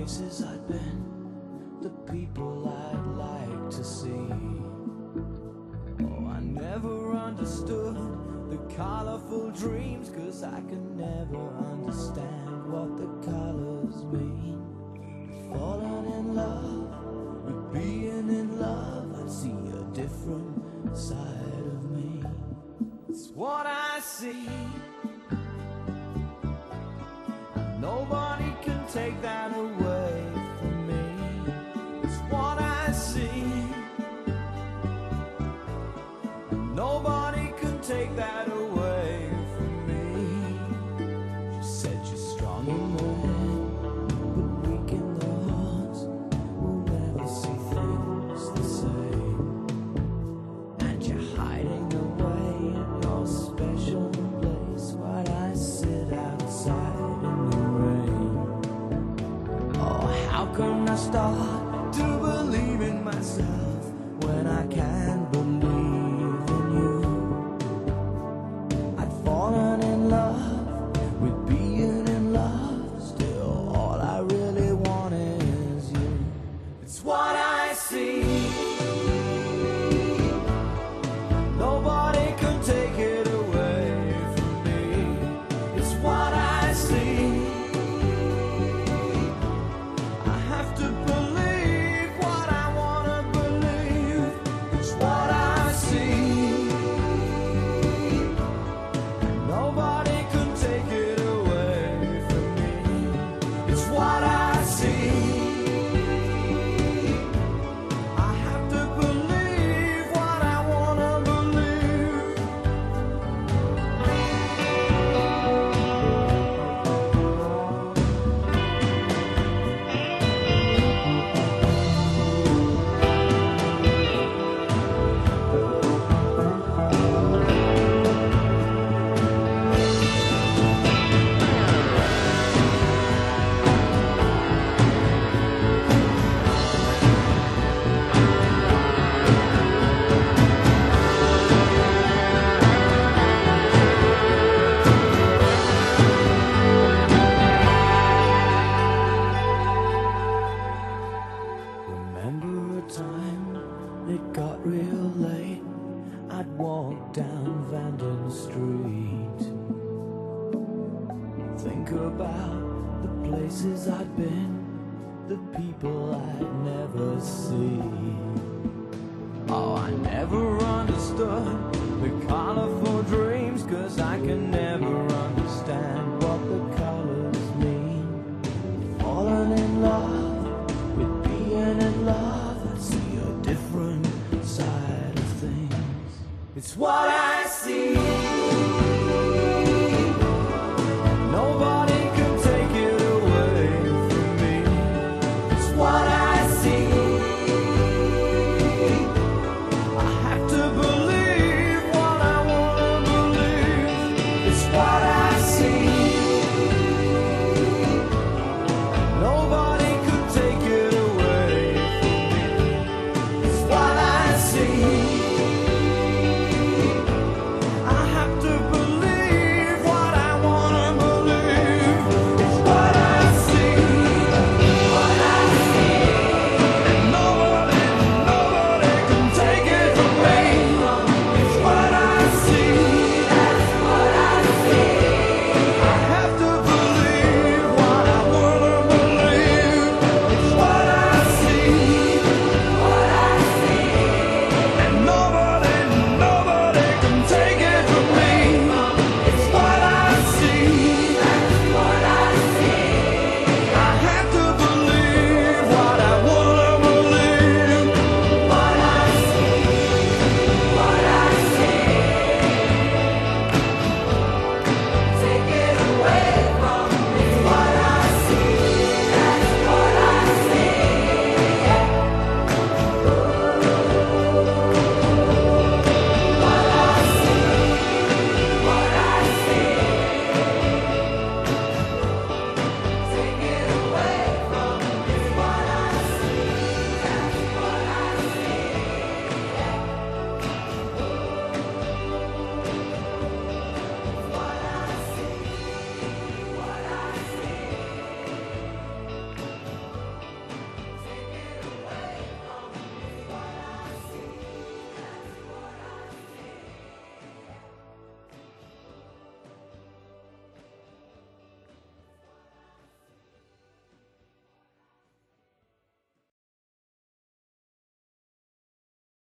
places I'd been, the people I'd like to see. Oh, I never understood the colorful dreams, 'cause I can never understand what the colors mean. Falling in love with being in love, I see a different side of me. It's what I see. Nobody can take that away from me. It's what I see. Nobody can take that away from me. She said you're strong in the head, but weak in the heart. We'll never see things the same. And you're hiding away in your special place while I sit outside in the rain. Oh, how can I start to believe in myself when I can't believe in you? I'd fallen in love with being in love. Still, all I really want is you. It's what I see. Nobody can take it away from me. It's what I see. I have to believe what I want to believe. It's what I see. Nobody can take it away from me. It's what I see. I have to believe what I want to believe. Remember a time it got real late, I'd walk down Vanden Street. Think about the places I'd been, the people I'd never see. Oh, I never understood the colorful dreams, 'cause I can never understand